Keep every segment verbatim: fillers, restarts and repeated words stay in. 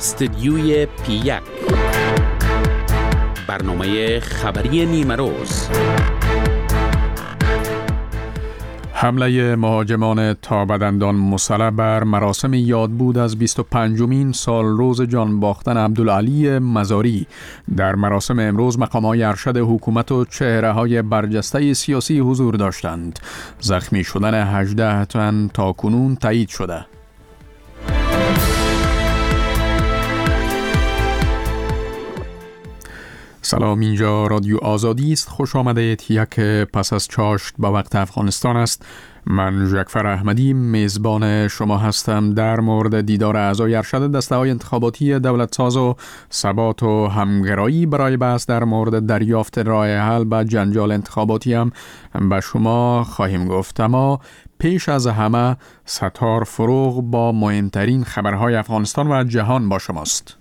استدیوی پی یک، برنامه خبری نیمه روز. حمله مهاجمان تابدندان مسلح بر مراسم یادبود از بیست و پنجمین سال روز جان باختن عبدالعلی مزاری. در مراسم امروز مقام‌های ارشد حکومت و چهره‌های برجسته سیاسی حضور داشتند. زخمی شدن هجده تن تا کنون تایید شده. سلام، اینجا رادیو آزادی است. خوش آمدید. یک پس از چاشت با وقت افغانستان است. من جعفر احمدی میزبان شما هستم. در مورد دیدار اعضای ارشد دسته‌های انتخاباتی دولتساز و ثبات و همگرایی برای بحث در مورد دریافت راه حل به جنجال انتخاباتی هم به شما خواهیم گفت. اما پیش از همه ستار فروغ با مهمترین خبرهای افغانستان و جهان با شماست.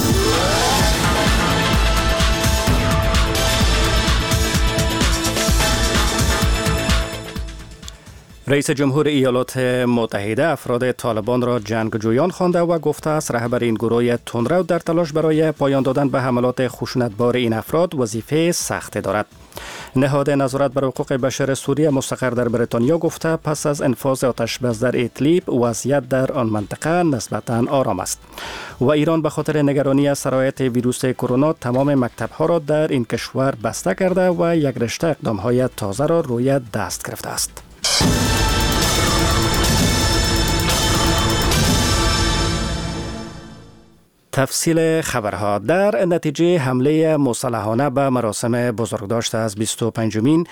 رئیس جمهور ایالات متحده افراد طالبان را جنگجویان خوانده و گفته است رهبر این گروه تندرو در تلاش برای پایان دادن به حملات خشونتبار این افراد وظیفه سختی دارد. نهاد نظارت بر حقوق بشر سوریه مستقر در بریتانیا گفته پس از انفاذ آتش‌بس در ادلیب وضعیت در آن منطقه نسبتاً آرام است. و ایران به خاطر نگرانی از سرایت ویروس کرونا تمام مکتب‌ها را در این کشور بسته کرده و یک رشته اقدام‌های تازه را روی دست گرفته است. تفصیل خبرها. در نتیجه حمله مسلحانه به مراسم بزرگداشت از بیست و پنجمین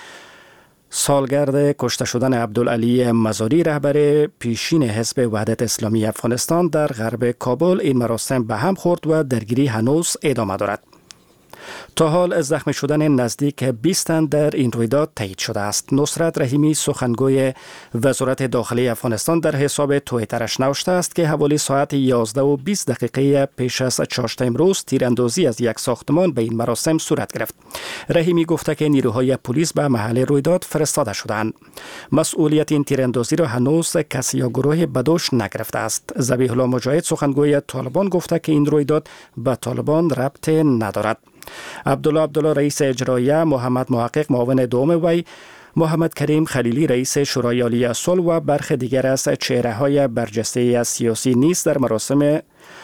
سالگرد کشته شدن عبدالعلی مزاری رهبر پیشین حزب وحدت اسلامی افغانستان در غرب کابل، این مراسم به هم خورد و درگیری هنوز ادامه دارد. تا حال زخمی شدن نزدیک بیست تن در این رویداد تایید شده است. نصرت رحیمی سخنگوی وزارت داخلی افغانستان در حساب توییترش نوشته است که حوالی ساعت یازده و بیست دقیقه پیش از چاشت امروز تیراندازی از یک ساختمان به این مراسم صورت گرفت. رحیمی گفته که نیروهای پلیس به محل رویداد فرستاده شدند. مسئولیت این تیراندازی را هنوز کسی یا گروه بدوش نگرفته است. ذبیح الله مجاهد سخنگوی طالبان گفته که این رویداد به طالبان ربط ندارد. عبدالله عبدالله رئیس اجراییه، محمد محقق معاون دوم وی، محمد کریم خلیلی رئیس شورای عالی صلح و برخی دیگر از چهره‌های برجسته سیاسی نیز در مراسم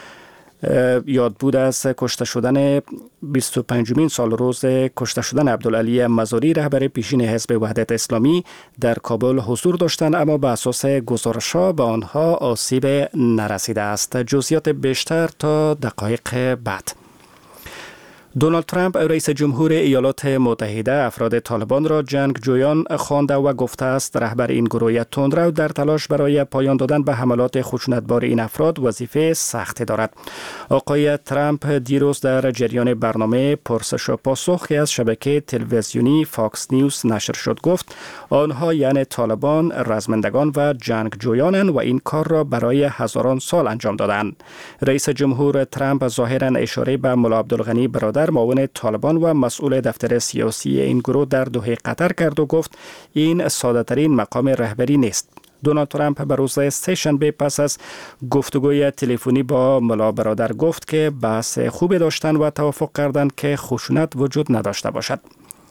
یادبود از کشته شدن بیست و پنجمین سال روز کشته شدن عبدالعلی مزاری رهبر پیشین حزب وحدت اسلامی در کابل حضور داشتند، اما به اساس گزارش‌ها به آنها آسیب نرسیده است. جزئیات بیشتر تا دقایق بعد. دونالد ترامپ رئیس جمهور ایالات متحده افراد طالبان را جنگجویان خوانده و گفته است رهبر این گروه تندرو در تلاش برای پایان دادن به حملات خشونتبار این افراد وظیفه سختی دارد. آقای ترامپ دیروز در جریان برنامه پرسش و پاسخ که از شبکه تلویزیونی فاکس نیوز نشر شد گفت آنها یعنی طالبان رزمندگان و جنگجویانند و این کار را برای هزاران سال انجام دادند. رئیس جمهور ترامپ ظاهرا اشاره به ملا عبدالغنی برادر معاون طالبان و مسئول دفتر سیاسی این گروه در دوحه قطر کرد و گفت این ساده ترین مقام رهبری نیست. دونالد ترامپ به روز سه‌شنبه پس از گفتگوی تلفنی با ملا برادر گفت که بحث خوبی داشتن و توافق کردند که خشونت وجود نداشته باشد.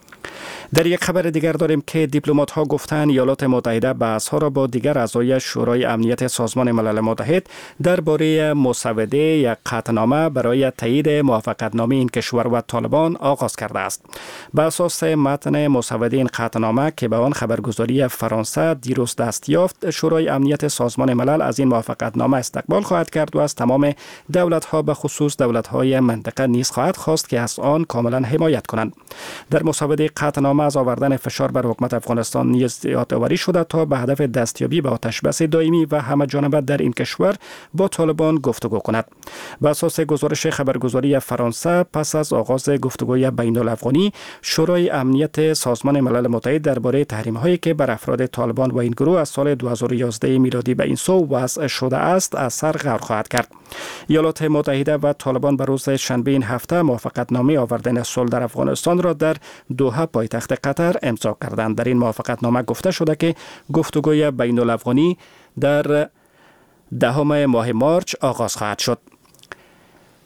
در یک خبر دیگر داریم که دیپلمات ها گفتند ایالات متحده بحث ها را با دیگر اعضای شورای امنیت سازمان ملل متحد درباره مسوده یک قطعنامه برای تایید موافقتنامه این کشور و طالبان آغاز کرده است. به اساس متن مسوده این قطعنامه که به آن خبرگزاری فرانسه دیروز دست یافت، شورای امنیت سازمان ملل از این موافقتنامه استقبال خواهد کرد و از تمام دولت ها به خصوص دولت های منطقه نیز خواهد خواست که از آن کاملا حمایت کنند. در مسوده قطعنامه از آوردن فشار بر حکومت افغانستان نیز یادآوری شده تا به هدف دستیابی به آتش‌بس دائمی و همه جانبه در این کشور با طالبان گفتگو کند. بر اساس گزارش خبرگزاری فرانسه پس از آغاز گفتگوی بین الافغانی، شورای امنیت سازمان ملل متحد درباره تحریم‌هایی که بر افراد طالبان و این گروه از سال دو هزار و یازده میلادی به این سو وضع شده است از سر غرق خواهد کرد. ایالات متحده و طالبان به روز شنبه این هفته موافقتنامه آوردن صلح در افغانستان را در دوحه پایتخت قطر امضا کردند. در این موافقتنامه گفته شده که گفتگوی بین الافغانی در دهم ماه مارچ آغاز خواهد شد.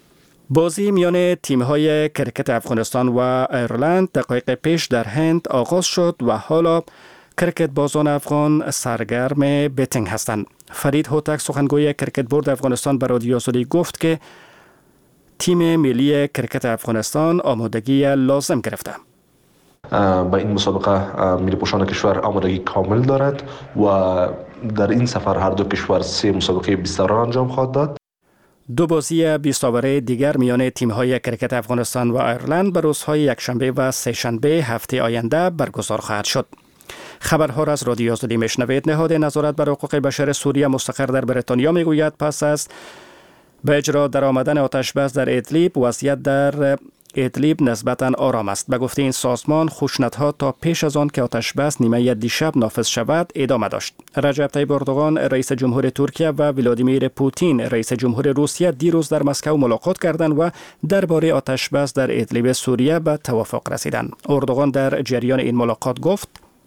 بازی میان تیم‌های کرکت افغانستان و ایرلند دقایق پیش در هند آغاز شد و حالا کرکت بازان افغان سرگرم بیتینگ هستند. فرید هوتک سخنگوی کرکت بورد افغانستان به رادیو آزادی گفت که تیم ملی کرکت افغانستان آمادگی لازم گرفته. با این مسابقه ملی پوشان کشور آمادگی کامل دارد و در این سفر هر دو کشور سه مسابقه بیست اوور انجام خواهد داد. دو بازی بیست اوور دیگر میان تیم‌های کرکت افغانستان و ایرلند به روزهای یکشنبه و سه‌شنبه هفته آینده برگزار خواهد شد. خبرها را از رادیو آزادی میشنوید. نهاد نظارت بر حقوق بشر سوریه مستقر در بریتانیا میگوید پس از به اجرا در آمدن آتش بس در ادلیب وضعیت در ادلیب نسبتاً آرام است. به گفته این سازمان خشونت‌ها تا پیش از آن که آتش بس نیمه دیشب نافذ شود ادامه داشت. رجب طیب اردوغان رئیس جمهور ترکیه و ولادیمیر پوتین رئیس جمهور روسیه دیروز در مسکو ملاقات کردند و درباره آتش بس در ادلیب سوریه به توافق رسیدند. اردوغان در جریان این ملاقات گفت: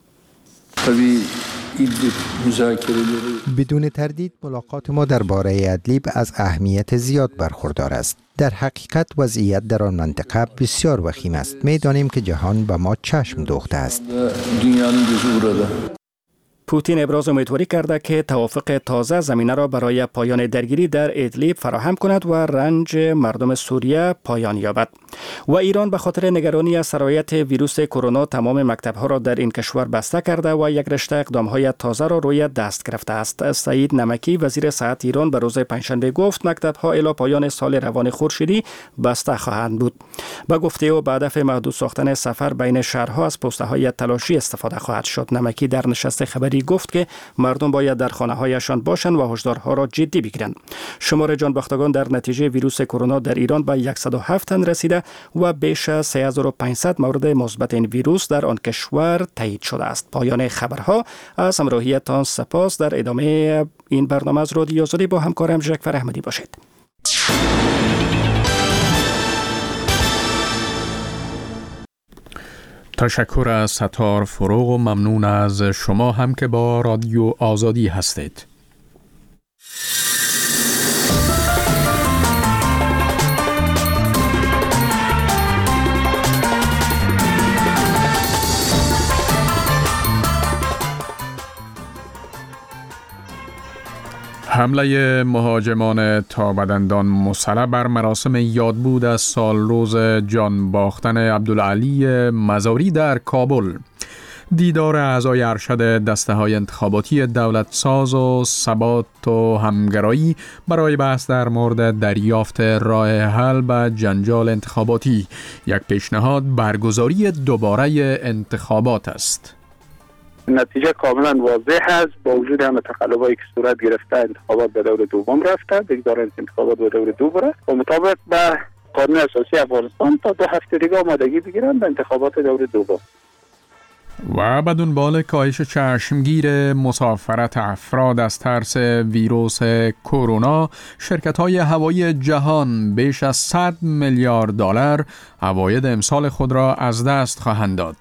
بدون تردید ملاقات ما درباره ادلیب از اهمیت زیاد برخوردار است. در حقیقت وضعیت در آن منطقه بسیار وخیم است. می دانیم که جهان به ما چشم دوخته است. پوتین ابراز امیدواری کرده که توافق تازه زمینه را برای پایان درگیری در ادلیب فراهم کند و رنج مردم سوریه پایان یابد. و ایران به خاطر نگرانی از سرایت ویروس کرونا تمام مکتب‌ها را در این کشور بسته کرده و یک رشته اقدام‌های تازه را روی دست گرفته است. سعید نمکی وزیر صحت ایران به روز پنجشنبه گفت مکتب‌ها الی پایان سال روان خورشیدی بسته خواهند بود. با گفته او به هدف محدود ساختن سفر بین شهرها از پست‌های تلاشی استفاده خواهد شد. نمکی در نشست خبری گفت که مردم باید در خانه‌هایشان باشند و هشدارها را جدی بگیرند. شمار جانباختگان در نتیجه ویروس کرونا در ایران به صد و هفت تن رسیده و بیش از سه هزار و پانصد مورد مثبت این ویروس در آن کشور تایید شده است. پایان خبرها. از همراهیتان سپاس. در ادامه این برنامه از رادیو آزادی با همکارم ژکفر احمدی باشید. تشکر از ستار فروغ و ممنون از شما هم که با رادیو آزادی هستید. حمله مهاجمان تابدندان مسلح بر مراسم یادبود از سالروز جان باختن عبدالعلی مزاری در کابل. دیدار اعضای ارشد دسته‌های انتخاباتی دولت ساز و ثبات و همگرایی برای بحث در مورد دریافت راه حل به جنجال انتخاباتی. یک پیشنهاد برگزاری دوباره انتخابات است. نتیجه کاملا واضح است. با وجود همه تقلبایی که صورت گرفته انتخابات به دور دوم رفته. دیگه انتخابات به دور دو بره و مطابق به قانون اساسی افغانستان تا دو هفته دیگه آمادگی بگیرن به انتخابات دور دوم. و به دنبال کاهش چشمگیر مسافرت افراد از ترس ویروس کرونا، شرکت‌های هوایی جهان بیش از صد میلیارد دلار عواید امسال خود را از دست خواهند داد.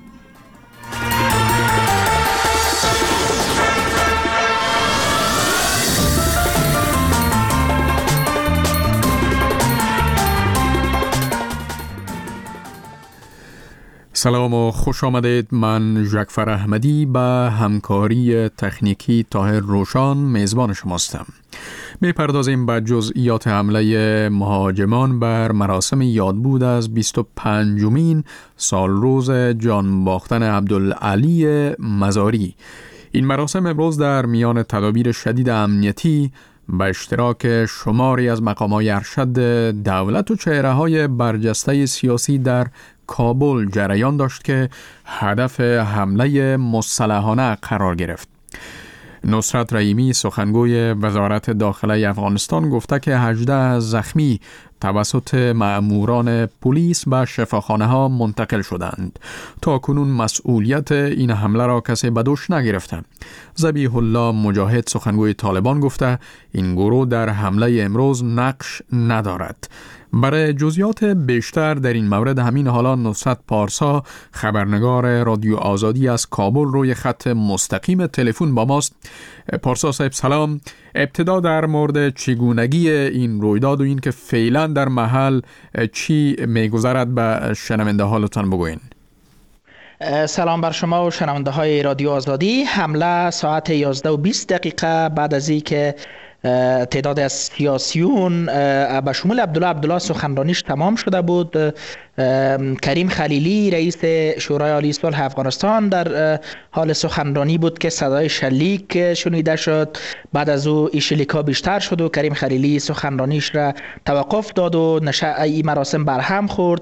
سلام و خوش آمدید. من ژکفر احمدی به همکاری تکنیکی طاهر روشان میزبان شماستم. میپردازیم به جزئیات حمله مهاجمان بر مراسم یادبود از بیست و پنجمین سالروز جان باختن عبدالعلی مزاری. این مراسم امروز در میان تدابیر شدید امنیتی به اشتراک شماری از مقام‌های ارشد دولت و چهره‌های برجسته سیاسی در کابل جریان داشت که هدف حمله مسلحانه قرار گرفت. نصرت رحیمی سخنگوی وزارت داخله افغانستان گفته که هجده زخمی توسط مأموران پلیس به شفاخانه ها منتقل شدند. تا کنون مسئولیت این حمله را کسی به دوش نگرفته. ذبیح الله مجاهد سخنگوی طالبان گفته این گروه در حمله امروز نقش ندارد. برای جزئیات بیشتر در این مورد همین حالا نصرت پارسا خبرنگار رادیو آزادی از کابل روی خط مستقیم تلفن با ماست. پارسا صاحب سلام. ابتدا در مورد چگونگی این رویداد و این که فعلا در محل چی میگذرد به شنونده ها لطفاً بگوین. سلام بر شما و شنونده های رادیو آزادی. حمله ساعت یازده و بیست دقیقه بعد از این که تعداد از سیاسیون به شمول عبدالله عبدالله سخنرانیش تمام شده بود، کریم خلیلی رئیس شورای عالی صلح افغانستان در حال سخنرانی بود که صدای شلیک شنیده شد. بعد از او این شلیک‌ها بیشتر شد و کریم خلیلی سخنرانیش را توقف داد و این مراسم برهم خورد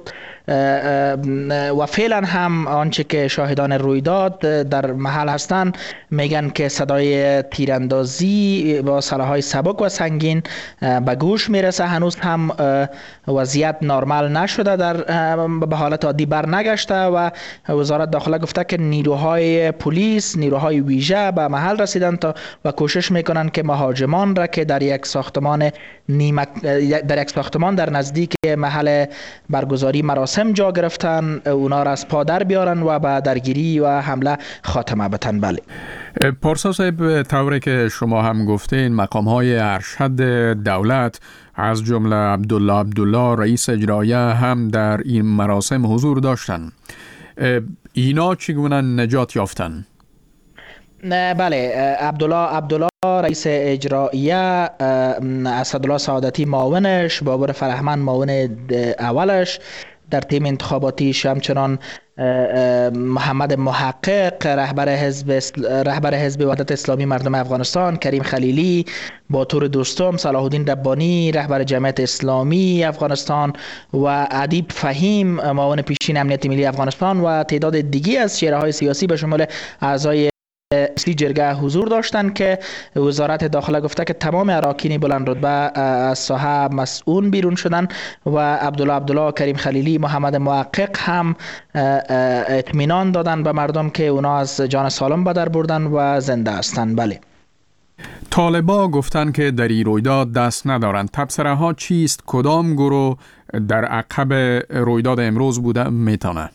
و فعلا هم آنچه که شاهدان رویداد در محل هستند میگن که صدای تیراندازی با سلاح‌های سبک و سنگین به گوش میرسه. هنوز هم وضعیت نرمال نشده، در به حالت عادی بر نگشته و وزارت داخله گفته که نیروهای پلیس، نیروهای ویژه به محل رسیدن تا و کوشش میکنن که مهاجمان را که در یک ساختمان نیمک در یک ساختمان در نزدیک محل برگزاری مراسم جا گرفتن اونا را از پا در بیارن و به درگیری و حمله خاتمه بدن. بله پارسا صاحب، طوری که شما هم گفتین مقام‌های ارشد دولت از جمله عبدالله عبدالله رئیس اجرایه هم در این مراسم حضور داشتند. اینا چگونه نجات یافتن؟ بله، عبدالله عبدالله رئیس اجرایه، اسدالله سعادتی معاونش، بابر فرهمند معاون اولش در تیم انتخاباتیش، همچنان محمد محقق رهبر حزب رهبر حزب وحدت اسلامی مردم افغانستان، کریم خلیلی، باتور دوستم، صلاح الدین ربانی رهبر جمعیت اسلامی افغانستان و ادیب فهیم معاون پیشین امنیت ملی افغانستان و تعداد دیگی از چهره‌های سیاسی به شمول اعضای اصلی جرگه حضور داشتند که وزارت داخله گفته که تمام اراکین بلند رتبه از ساحه مسئول بیرون شدن و عبدالله عبدالله، کریم خلیلی، محمد محقق هم اطمینان دادن به مردم که اونا از جان سالم به در بردن و زنده هستند. بله، طالبا گفتن که در این رویداد دست ندارند. تبصره ها چیست؟ کدام گروه در عقب رویداد امروز بوده میتونه؟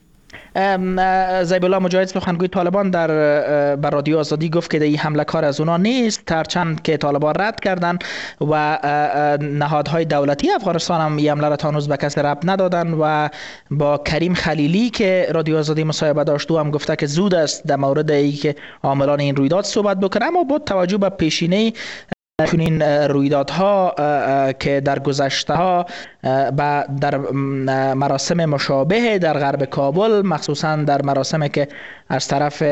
زیب الله مجاهد سخنگوی طالبان در بر رادیو آزادی گفت که این حمله کار از اونا نیست، هرچند که طالبان رد کردن و نهادهای دولتی افغانستان هم این حمله را تا هنوز به کسی ربط ندادن و با کریم خلیلی که رادیو آزادی مصاحبه داشت او هم گفته که زود است در مورد ای که عاملان این رویداد صحبت بکنه، اما با توجه به پیشینه چنین رویدادها که در گذشته ها در مراسم مشابه در غرب کابل، مخصوصا در مراسمی که از طرف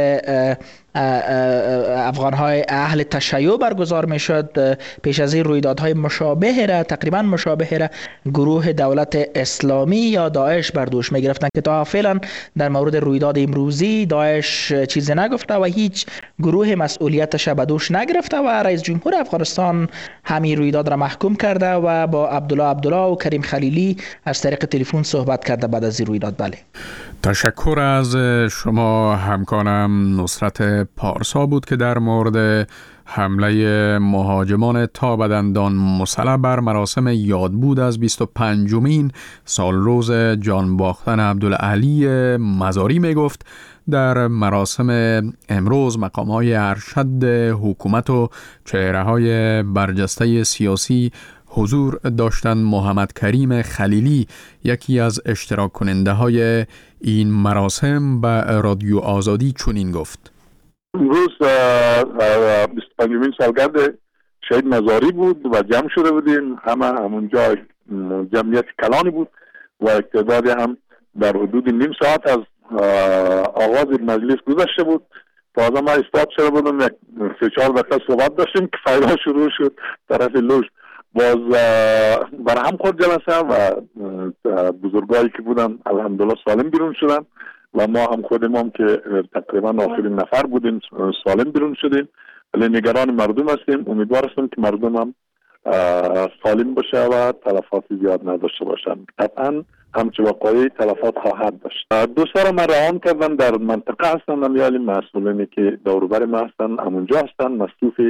افغان‌های اهل تشیع برگزار می‌شد، پیش از این رویدادهای مشابه را تقریبا مشابه را گروه دولت اسلامی یا داعش بر دوش می‌گرفتند که تا فعلا در مورد رویداد امروزی داعش چیزی نگفته و هیچ گروه مسئولیتش به دوش نگرفته و رئیس جمهور افغانستان همین رویداد را محکوم کرده و با عبدالله عبدالله و کریم خلیلی از طریق تلفن صحبت کرده بعد از این رویداد. بله، تشکر از شما همکارم نصرت پارسا بود که در مورد حمله مهاجمان تا بدندان مسلح بر مراسم یادبود از بیست و پنجمین سالروز جان باختن عبدالعلی مزاری می گفت. در مراسم امروز مقام‌های ارشد حکومت و چهره‌های برجسته سیاسی حضور داشتند. محمد کریم خلیلی یکی از اشتراک کننده های این مراسم به رادیو آزادی چنین گفت: امروز بیست و پنجمین سالگرد شهید مزاری بود و جمع شده بودیم، همه همونجا جمعیت کلانی بود و تعدادی هم در حدود نیم ساعت از آغاز مجلس گذشته بود. تازه ما استاد شده بودم، یک سه چهار دقیقه صحبت داشتیم که فایده شروع شد طرف لوژ باز برهم خورد جلسه و بزرگایی که بودن الحمدلله سالم بیرون شدن و ما هم خودم هم که تقریبا آخرین نفر بودیم سالم بیرون شدیم، ولی نگران مردم هستیم. امیدوار هستیم که مردم هم سالم باشه و تلفات زیاد نداشته باشن. قطعا همچه واقعی تلفات خواهد داشت. دوستا را من رهان کردن، در منطقه هستن، امیالی مسئولینی که دوروبر ما هستن همونجا هستن، مصروف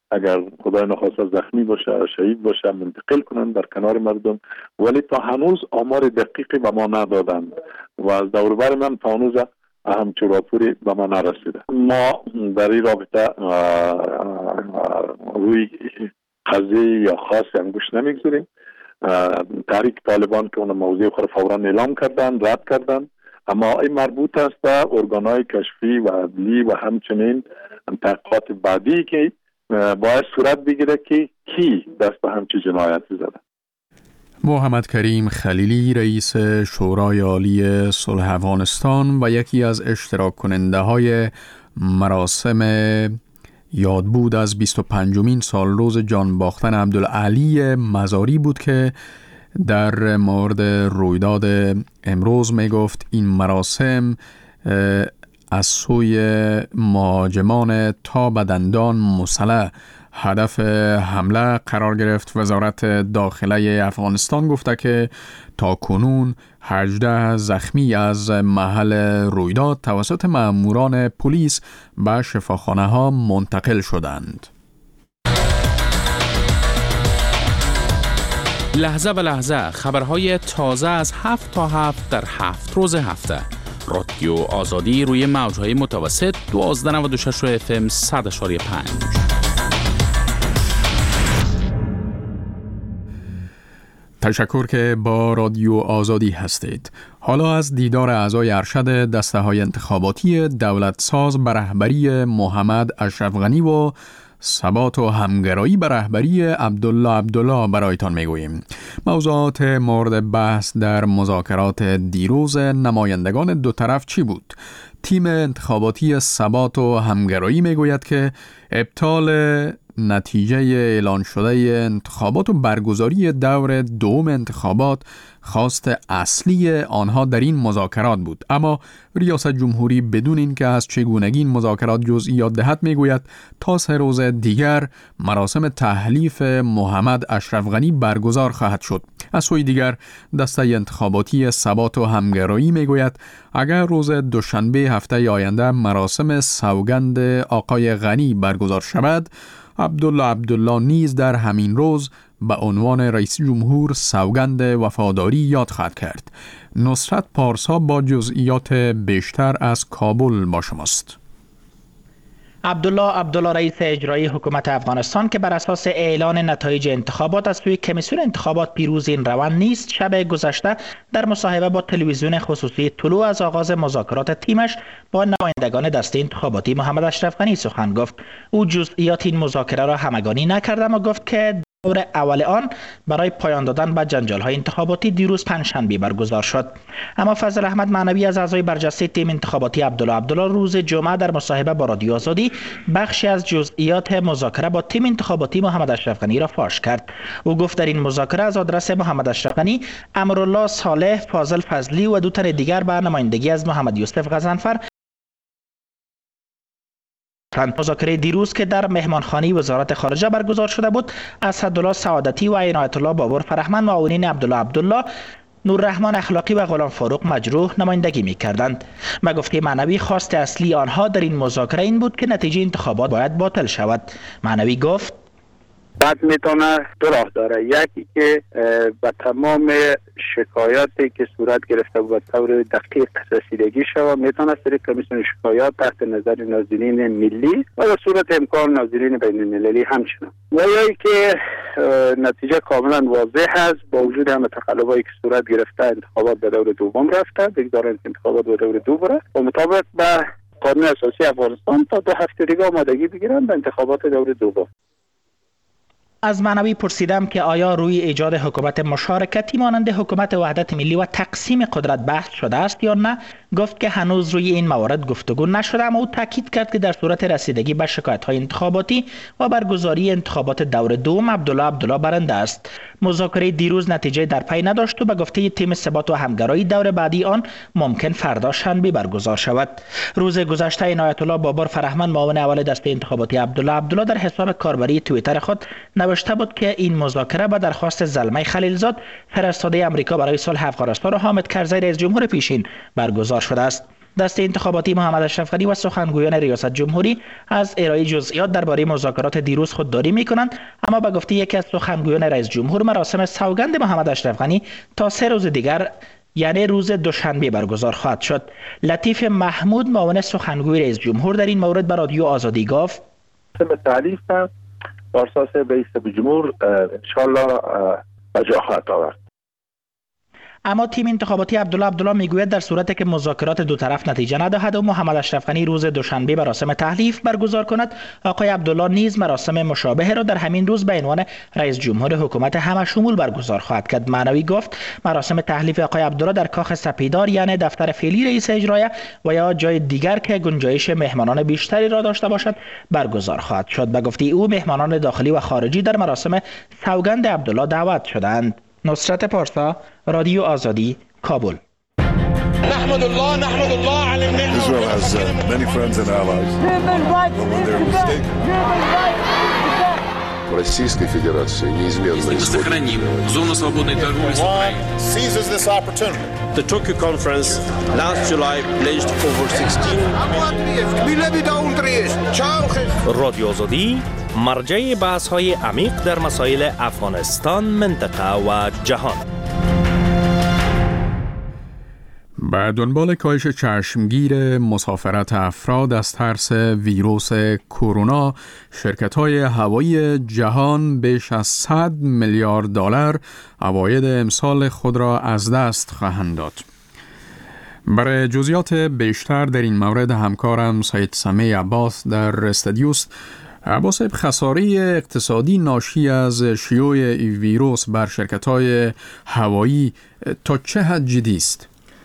اگر خدای نخواسته زخمی باشه شهید باشه منتقل کنند در کنار مردم، ولی تا هنوز آمار دقیقی به ما ندادند و از دور بر من تا هنوز همچون راپوری به ما نرسیده. ما در این رابطه روی قضیه یا خاصی انگوش نمیگذاریم. تحریک طالبان که اون موضوع خود فورا اعلام کردن، رد کردن، اما این مربوط است به ارگانهای کشفی و عدلی و همچنین تحقیقات بعدی که باید صورت بگیره که کی دست به همچین جنایتی زده. محمد کریم خلیلی رئیس شورای عالی صلح افغانستان و یکی از اشتراک کننده های مراسم یادبود از بیست و پنجمین سالروز جان باختن عبدالعلی مزاری بود که در مورد رویداد امروز می گفت این مراسم از سوی مهاجمان تا به دندان مسلح هدف حمله قرار گرفت. وزارت داخله افغانستان گفته که تا کنون هجده زخمی از محل رویداد توسط ماموران پلیس به شفاخانه ها منتقل شدند. لحظه به لحظه خبرهای تازه از هفت تا هفت در هفت روز هفته. رادیو آزادی روی موجهای متوسط دوازده نود و شش اف ام صد و پنج. تشکر که با رادیو آزادی هستید. حالا از دیدار اعضای ارشد دسته های انتخاباتی دولت ساز به رهبری محمد اشرف غنی و ثبات و همگرایی به رهبری عبدالله عبدالله برایتان میگوییم. موضوعات مورد بحث در مذاکرات دیروز نمایندگان دو طرف چی بود؟ تیم انتخاباتی ثبات و همگرایی میگوید که ابطال نتیجه اعلان شده انتخابات و برگزاری دور دوم انتخابات خواست اصلی آنها در این مذاکرات بود، اما ریاست جمهوری بدون اینکه از چگونگی این مذاکرات جزئیات دهد میگوید تا سه روز دیگر مراسم تحلیف محمد اشرف غنی برگزار خواهد شد. از سوی دیگر دسته انتخاباتی ثبات و همگرایی میگوید اگر روز دوشنبه هفته آینده مراسم سوگند آقای غنی برگزار شود، عبدالله عبدالله نیز در همین روز به عنوان رئیس جمهور سوگند وفاداری یاد خواهد کرد. نصرت پارسا با جزئیات بیشتر از کابل با شماست. عبدالله عبدالله رئیس اجرایی حکومت افغانستان که بر اساس اعلان نتایج انتخابات از سوی کمیسیون انتخابات پیروز این روند نیست، شب گذشته در مصاحبه با تلویزیون خصوصی طلوع از آغاز مذاکرات تیمش با نمایندگان دسته انتخاباتی محمد اشرف غنی سخن گفت. او جزئیات این مذاکره را همگانی نکرد، اما گفت که دور اول آن برای پایان دادن به جنجال‌های انتخاباتی دیروز پنجشنبه برگزار شد. اما فضل احمد معنوی از اعضای برجسته تیم انتخاباتی عبدالله عبدالله روز جمعه در مصاحبه با رادیو آزادی بخشی از جزئیات مذاکره با تیم انتخاباتی محمد اشرف غنی را فاش کرد. او گفت در این مذاکره از آدرس محمد اشرف غنی، امرالله صالح، فاضل فضلی و دو تن دیگر به نمایندگی از محمد یوسف غضنفر مذاکره دیروز که در مهمانخانه وزارت خارجه برگزار شده بود، اسدالله سعادتی و عنایت الله بابر فرهمند، معاونین عبدالله عبدالله، نوررحمان اخلاقی و غلام فاروق مجروح نمایندگی می‌کردند. به گفته معنوی خواست اصلی آنها در این مذاکره این بود که نتیجه انتخابات باید باطل شود. معنوی گفت بعد میتونه دو راه داره، یکی که به تمام شکایاتی که صورت گرفته بود طور دقیق رسیدگی شود، میتونه سری کمیسیون شکایات تحت نظر ناظرین ملی و به صورت امکان ناظرین بین المللی همچنان، و یا که نتیجه کاملا واضح است با وجود همه تقلبایی که صورت گرفته انتخابات به دور دوم رفته، بگذارند انتخابات به دور دو بره و مطابق به قانون اساسی افغانستان تا دو هفته دیگه آمادگی بگیرن به انتخابات دور دوم. از معنوی پرسیدم که آیا روی ایجاد حکومت مشارکتی مانند حکومت وحدت ملی و تقسیم قدرت بحث شده است یا نه. گفت که هنوز روی این موارد گفتگو نشده، اما او تاکید کرد که در صورت رسیدگی به شکایت‌های انتخاباتی و برگزاری انتخابات دور دوم عبدالله عبدالله برنده است. مذاکره دیروز نتیجه در پی نداشت و به گفته تیم ثبات و همگرایی دور بعدی آن ممکن فردا شنبه برگزار شود. روز گذشته عنایت الله بابر فرهمند، معاون اول دسته انتخاباتی عبدالله عبدالله، در حساب کاربری توییتر خود نوشته بود که این مذاکره به درخواست زلمه خلیلزاد فرستاده آمریکا برای صلح افغانستان و حامد کرزی رئیس جمهور پیشین برگزار شده است. دسته انتخاباتی محمد اشرف غنی و سخنگویان ریاست جمهوری از ارائه جزئیات درباره مذاکرات دیروز خودداری می‌کنند، اما به گفته یکی از سخنگویان رئیس جمهور مراسم سوگند محمد اشرف غنی تا سه روز دیگر یعنی روز دوشنبه برگزار خواهد شد. لطیف محمود معاون سخنگوی رئیس جمهور در این مورد به رادیو آزادی گفت: به تعلیف بر اساس رئیس جمهور انشالله به جا خواهد آورد. اما تیم انتخاباتی عبدالله عبدالله میگوید در صورتی که مذاکرات دو طرف نتیجه ندهد و محمد اشرف غنی روز دوشنبه مراسم تحلیف برگزار کند، آقای عبدالله نیز مراسم مشابه را در همین روز به عنوان رئیس جمهور حکومت همه شمول برگزار خواهد کرد. معنوی گفت مراسم تحلیف آقای عبدالله در کاخ سپیدار یعنی دفتر فعلی رئیس اجرایه و یا جای دیگر که گنجایش مهمانان بیشتری را داشته باشد برگزار خواهد شد. به گفته او مهمانان داخلی و خارجی در مراسم سوگند عبدالله دعوت شدند. نصرت پارسا، رادیو آزادی، کابل. نحمد الله نحمد الله على النعمة. Israel has uh, many friends and allies. When they're mistaken. Российской Федерации неизменно сохраним зону свободной торговли с Украиной. Seizes this opportunity. The Tokyo conference last July pledged over sixteen. رادیو آزادی مرجع بحث‌های عمیق در مسائل افغانستان، منطقه و جهان. به دنبال کاهش چشمگیر مسافرت افراد از ترس ویروس کرونا، شرکت‌های هوایی جهان بیش از صد میلیارد دلار عواید امسال خود را از دست خواهند داد. برای جزئیات بیشتر در این مورد همکارم سید سمیع عباس در استودیوست. عباس، خساره اقتصادی ناشی از شیوع این ویروس بر شرکت‌های هوایی تا چه حد جدی است؟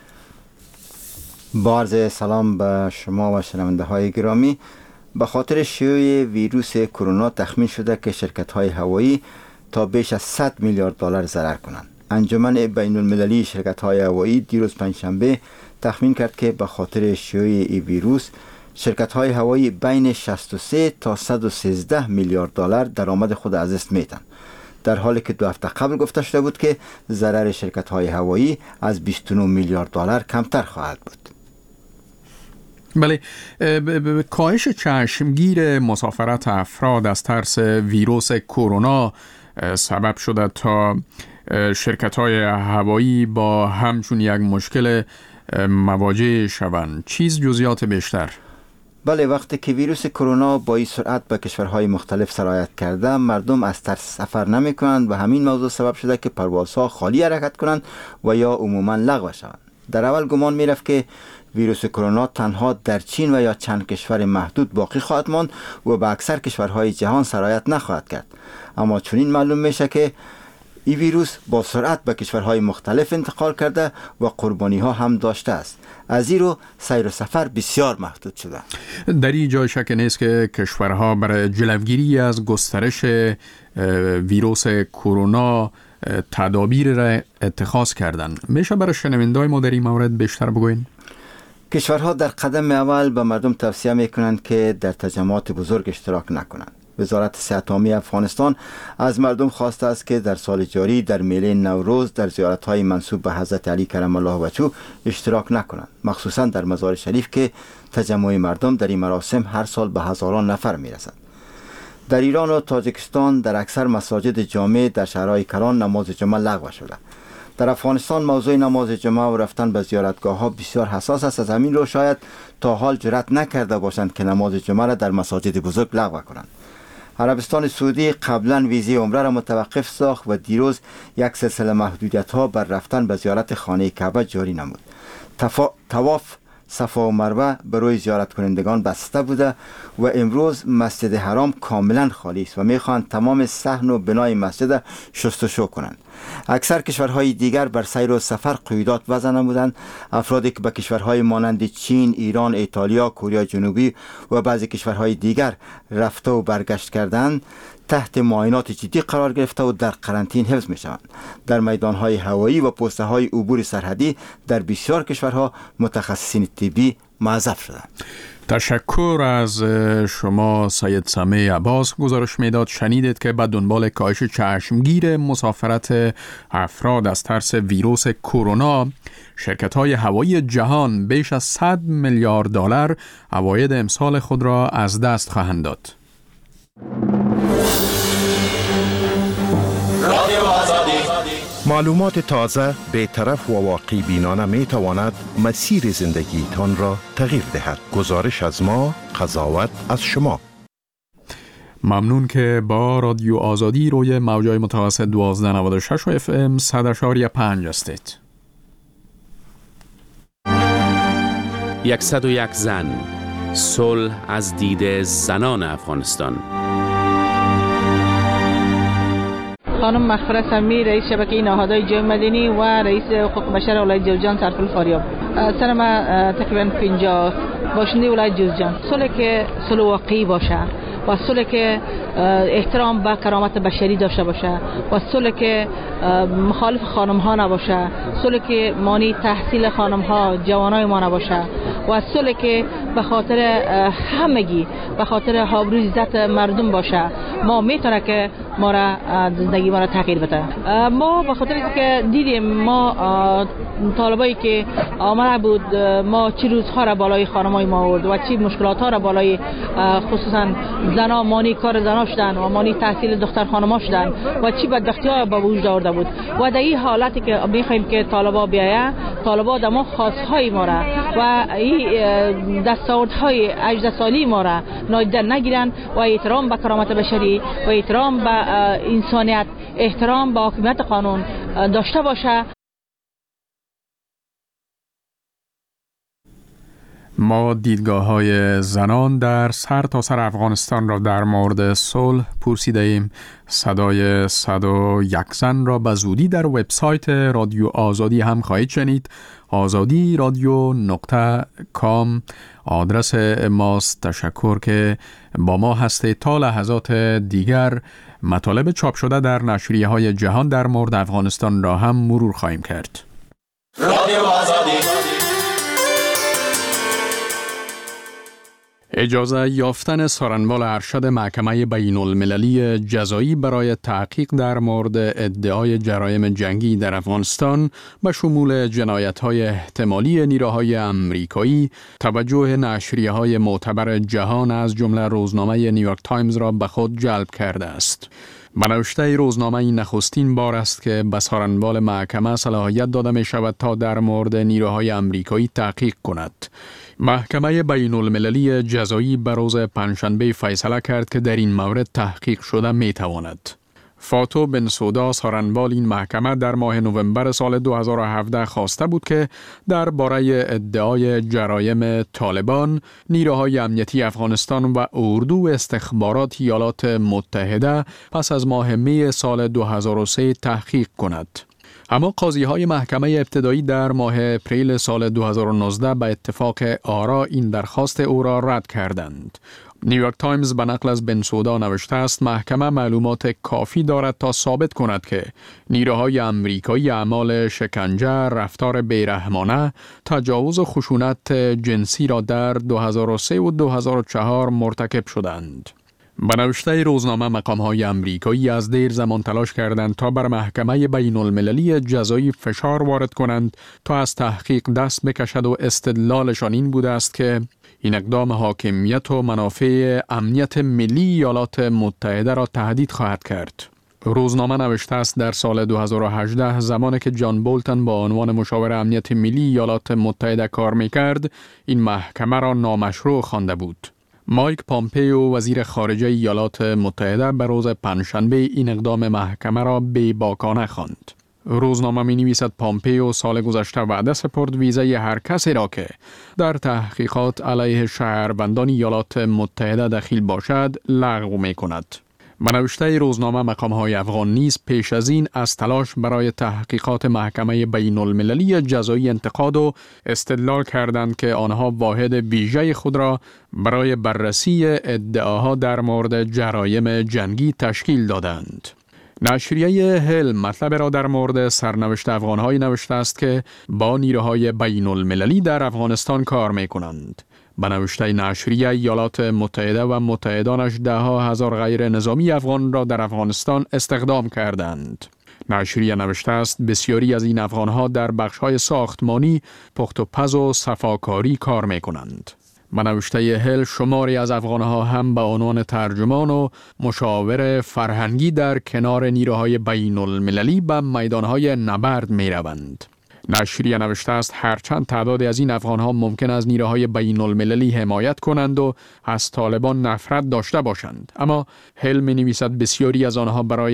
با عرض سلام به شما و شنونده های گرامی. به خاطر شیوع ویروس کرونا تخمین شده که شرکت های هوایی تا بیش از صد میلیارد دلار ضرر کنند. انجمن بین المللی شرکت های هوایی دیروز پنجشنبه تخمین کرد که به خاطر شیوع این ویروس شرکت های هوایی بین شصت و سه تا صد و سیزده میلیارد دلار درآمد خود از دست میدن، در حالی که دو هفته قبل گفته شده بود که ضرر شرکت های هوایی از بیست و نه میلیارد دلار کمتر خواهد بود. بله، کاهش چشمگیر مسافرت افراد از ترس ویروس کرونا سبب شده تا شرکت‌های هوایی با همچون یک مشکل مواجه شوند. چیز جزئیات بیشتر؟ بله، وقتی که ویروس کرونا با این سرعت به کشورهای مختلف سرایت کرده، مردم از ترس سفر نمی کنند و همین موضوع سبب شده که پروازها خالی حرکت کنند و یا عموما لغو شوند. در اول گمان می رفت که ویروس کرونا تنها در چین و یا چند کشور محدود باقی خواهد ماند و به اکثر کشورهای جهان سرایت نخواهد کرد، اما چنین معلوم میشه که این ویروس با سرعت به کشورهای مختلف انتقال کرده و قربانی ها هم داشته است. از این رو سیر و سفر بسیار محدود شده. در این جای شک نیست که کشورها برای جلوگیری از گسترش ویروس کرونا تدابیر را اتخاذ کردند. میشه برای شنونده‌های ما در این مورد بیشتر بگوین؟ کشورها در قدم اول به مردم توصیه میکنند که در تجمعات بزرگ اشتراک نکنند. وزارت صحت عامه افغانستان از مردم خواسته است که در سال جاری در میله نوروز در زیارت‌های منسوب به حضرت علی کرم الله وجهه اشتراک نکنند، مخصوصا در مزار شریف که تجمع مردم در این مراسم هر سال به هزاران نفر میرسد. در ایران و تاجیکستان در اکثر مساجد جامع در شهرهای کلان نماز جمعه لغو شده. در افغانستان موضوع نماز جمعه و رفتن به زیارتگاه ها بسیار حساس است. از همین رو شاید تا حال جرأت نکرده باشند که نماز جمعه را در مساجد بزرگ لغو کنند. عربستان سعودی قبلا ویزه عمره را متوقف ساخت و دیروز یک سلسله محدودیت ها بر رفتن به زیارت خانه کعبه جاری نمود. تفا... تواف صفا و مروه برای زیارت کنندگان بسته بوده و امروز مسجد حرام کاملا خالی است و میخواهند تمام صحن و بنای مسجد شستشو کنند. اکثر کشورهای دیگر بر سیر و سفر قیودات وضع نمودند. افرادی که به کشورهای مانند چین، ایران، ایتالیا، کره جنوبی و بعضی کشورهای دیگر رفته و برگشت کردند تحت معاینات جدی قرار گرفته و در قرنطینه حفظ می شوند. در میدانهای هوایی و پسته های عبور سرحدی در بسیار کشورها متخصصین طبی موظف شدند. تشکر از شما سید سمیع عباس. گزارش میداد شنیدید که به دنبال کاهش چشمگیر مسافرت افراد از ترس ویروس کرونا، شرکت‌های هوایی جهان بیش از صد میلیارد دلار عواید امسال خود را از دست خواهند داد. معلومات تازه، بی‌طرف و واقعی بینانه می تواند مسیر زندگی تان را تغییر دهد. گزارش از ما، قضاوت از شما. ممنون که با رادیو آزادی روی موجای متوسط دوازده نود و شش و اف ام صد اشاری پنج هستید. یکصد و یک زن، صلح از دید زنان افغانستان. خانم مغفرت سمی، رئیس شبکه نهادهای جامعه مدنی و رئیس حقوق بشر ولایت جوزجان سرپل فاریاب. سن ما تقریبا پنجاه باشنده ولایت جوزجان. صلح که صلح واقعی باشه و صلح که احترام به کرامت بشری داشته باشه و صلح که مخالف خانم ها نباشه، صلح که مانی تحصیل خانم ها جوانای ما نباشه و صلح که به خاطر همگی، به خاطر آبروی عزت مردم باشه، ما میتونه که ما را زندگی ما را تغییر بده. ما به خاطر اینکه دیدیم ما طالبایی که آمده بود، ما چی روزها را بالای خانمای ما آورد و چی مشکلات ها را بالای خصوصا زنا مانی کار زنا شدن و مانی تحصیل دختر خانما شدن و چی بدبختی ها به وجود آورده بود. و در این حالتی که میخوایم که طالبا بیایه، طالبا در ما خواستهای ما را و این دستاوردهای هجده سالی ما را نادیده نگیرن و احترام به کرامت بشری و احترام به انسانیت، احترام به حاکمیت قانون داشته باشه. ما دیدگاه های زنان در سر تا سر افغانستان را در مورد صلح پرسیده ایم. صدای صد و یک زن را به زودی در وبسایت رادیو آزادی هم خواهید شنید. آزادی رادیو نقطه کام آدرس ماست. تشکر که با ما هستید. تا لحظات دیگر مطالب چاپ شده در نشریه های جهان در مورد افغانستان را هم مرور خواهیم کرد. رادیو آزادی. اجازه یافتن سارنوال ارشد محکمه بین المللی جزایی برای تحقیق در مورد ادعای جرایم جنگی در افغانستان به شمول جنایت‌های احتمالی نیروهای امریکایی، توجه نشریه‌های معتبر جهان از جمله روزنامه نیویورک تایمز را به خود جلب کرده است. به نوشته روزنامه نخستین بار است که به سارنوال محکمه صلاحیت داده می شود تا در مورد نیروهای امریکایی تحقیق کند. محکمه بین المللی جزایی به روز پنجشنبه فیصله کرد که در این مورد تحقیق شده می تواند. فاتو بنسودا سارنوال این محکمه در ماه نوامبر سال دو هزار و هفده خواسته بود که درباره ادعای جرایم طالبان، نیروهای امنیتی افغانستان و اردو استخبارات ایالات متحده پس از ماه می سال دو هزار و سه تحقیق کند. اما قاضی های محکمه ابتدایی در ماه اپریل سال دو هزار و نوزده به اتفاق آرا این درخواست او را رد کردند. نیویورک تایمز به نقل از بنسودا نوشته است محکمه معلومات کافی دارد تا ثابت کند که نیروهای امریکایی اعمال شکنجه، رفتار بیرحمانه، تجاوز و خشونت جنسی را در دو هزار و سه و دو هزار و چهار مرتکب شدند. به نوشته روزنامه مقام‌های امریکایی از دیر زمان تلاش کردند تا بر محکمه بین المللی جزایی فشار وارد کنند تا از تحقیق دست بکشد و استدلالشان این بوده است که این اقدام حاکمیت و منافع امنیت ملی ایالات متحده را تهدید خواهد کرد. روزنامه نوشته است در سال دو هزار و هجده زمانی که جان بولتن با عنوان مشاور امنیت ملی ایالات متحده کار می‌کرد، این محکمه را نامشروع خوانده بود. مایک پامپیو وزیر خارجه ایالات متحده به روز پنجشنبه این اقدام محکمه را بی‌باکانه خواند. روزنامه می نویسد پامپیو سال گذشته وعده سپرد ویزای هر کسی را که در تحقیقات علیه شهروندان ایالات متحده دخیل باشد لغو می کند. به نوشته روزنامه مقام‌های افغان نیز پیش از این از تلاش برای تحقیقات محکمه بین المللی جزایی انتقاد و استدلال کردند که آنها واحد ویژه خود را برای بررسی ادعاها در مورد جرایم جنگی تشکیل دادند. نشریه هل مطلب را در مورد سرنوشت افغان‌های نوشته است که با نیروهای بین المللی در افغانستان کار می کنند. به نوشته نشریه، ایالات متحده و متحدانش ده ها هزار غیر نظامی افغان را در افغانستان استخدام کردند. نشریه نوشته است بسیاری از این افغانها در بخش‌های ساختمانی، پخت و پز و صفاکاری کار می‌کنند. به نوشته هل شماری از افغانها هم به عنوان ترجمان و مشاور فرهنگی در کنار نیروهای بین المللی به میدانهای نبرد می روند. نشریه نوشته است هرچند تعدادی از این افغانها ممکن از نیروهای بین المللی حمایت کنند و از طالبان نفرت داشته باشند، اما هل می نویسد بسیاری از آنها برای